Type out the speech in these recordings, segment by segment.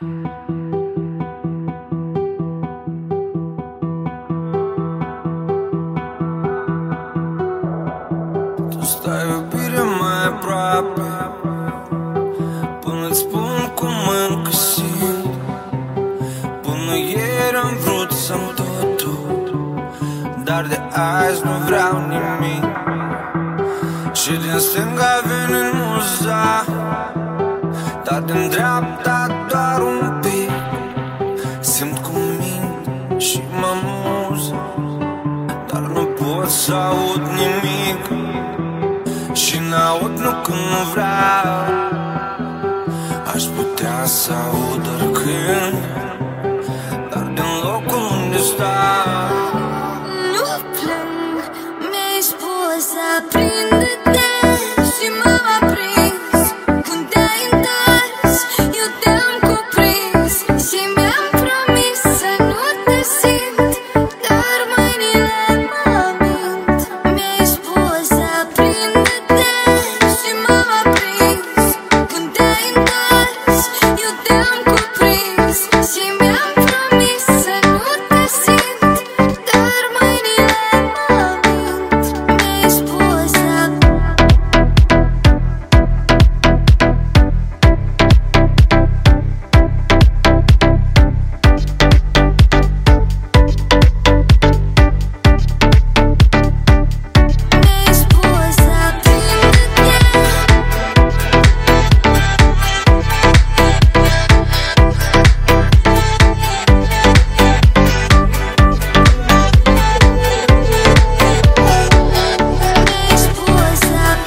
Tu stai iubirea mai aproape, până-ți spun cum încă simt. Până ieri am vrut să-mi totul, dar de azi nu vreau nimic. Și din stânga vine muza, dar din dreapta doar un pic. Simt cum mint și mă amuză, dar nu pot să aud nimic. Și n-aud nu când nu vreau, aș putea să aud oricând, dar din locul unde stau. Nu plâng, mi-ai spus aprinde-te și m-am aprins. Când te-ai întors, eu te-am cuprins și mi-am promis să nu te simt, dar mâinile mă mint. Mi-ai spus aprinde-te și m-am aprins. Când te-ai întors, eu te-am cuprins și mi-am promis să nu te simt, dar mâinile mă mint. Mi-ai spus Mi-ai spus aprinde-te. Mi-ai spus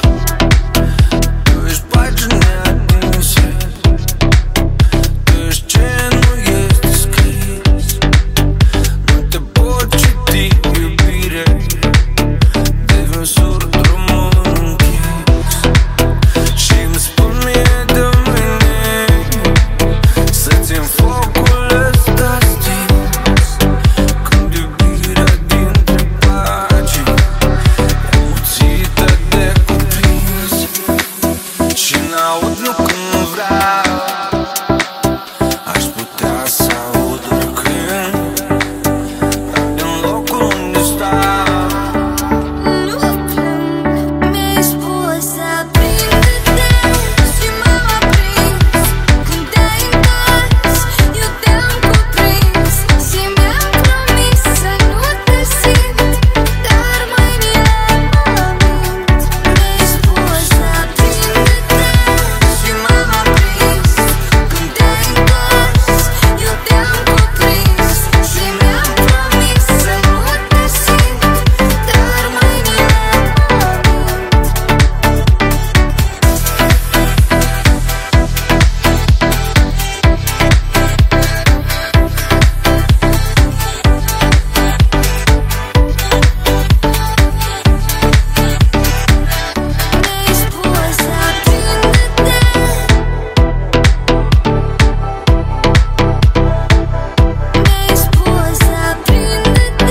Tu ești pagini neatinse, tu ești ce nu este scris. Nu te pot citi, iubire, devin surd, drumul închis. Și-mi spun mie de mâine să țin focul ăsta stins. Când iubirea dintre pagini e muțită de cuprins. Și n-aud nu când nu vreau, aș putea să aud oricând, dar din locul unde stau. Nu plâng, mi-ai spus aprinde-te și m-am aprins. Când te-ai întors, eu te-am cuprins și mi-am promis să nu te simt, dar mâinile mă mint. Mi-ai spus aprinde-te și m-am aprins. Când te-ai întors, eu te-am cuprins și mi-am promis să nu te simt, dar mâinile mă mint. Mi-ai spus aprinde-te. Mi-ai spus aprinde-te.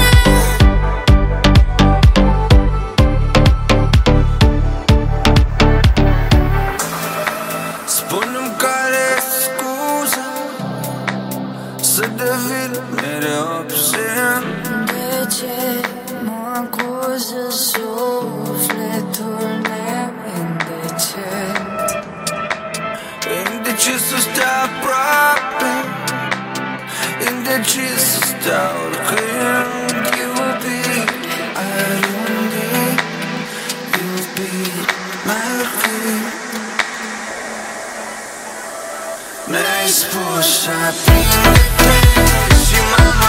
Spune-mi care-i scuza să devin mereu absent. De ce mă acuză sufletul meu indecent? Indecis să stea aproape, indecis să stea oricând. Iubit, oriunde, iubit, mai oricând. Mi-ai spus aprinde-te și m-am